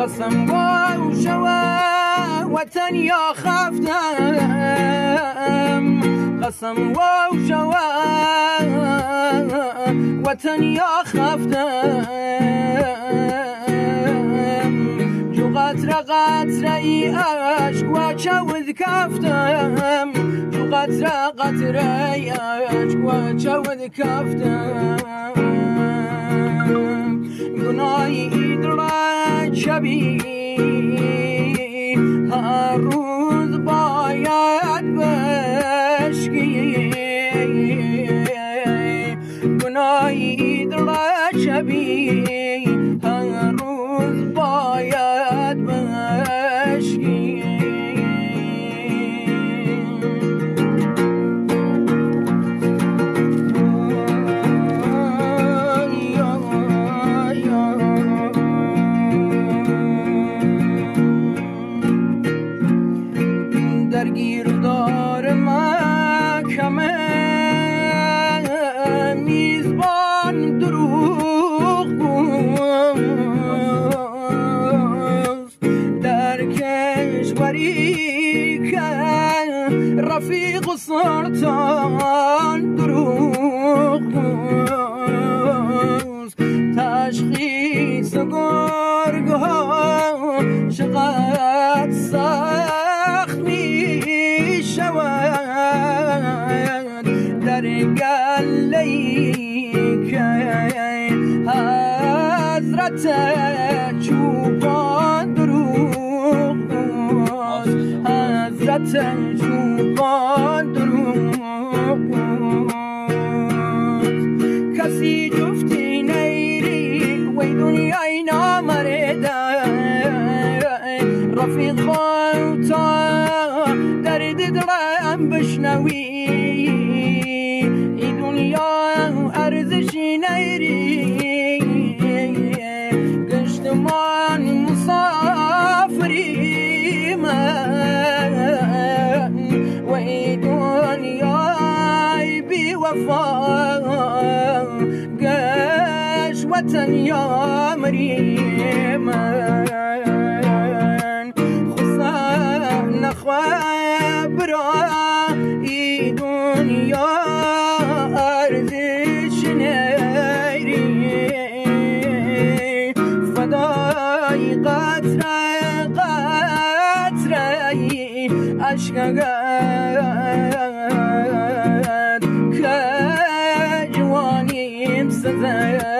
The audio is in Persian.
قسم و شوه وطن یا خفتم قسم و شوه وطن یا خفتم جو قطره ای عشق و چود کفتم جو قطره ای عشق و چود کفتم گناهی دلت شبی هر روز باید بشکی گناهی دلت شبی هر روز باید بشکی درگیر دار محکمه میزبان دروغ گوست در کشوری که رفیق و سلطان دروغ گوست تشخیص گرگ ها چقدر سخت می شود در گله‌ای که حضرت چوپان دروغ گوست حضرت چوپان دروغ گوست کسی جفتی نیری وی دنیای نامرده رفیق خود تا درد دلم بشنوی این دنیا ارزشی نیری گشتمان مسافری من و این دنیای بی وفا گشت وطن یا مریم خبرا ای دنیا ارزش نیری فدای قطره اشکگرد که جوانیم سزد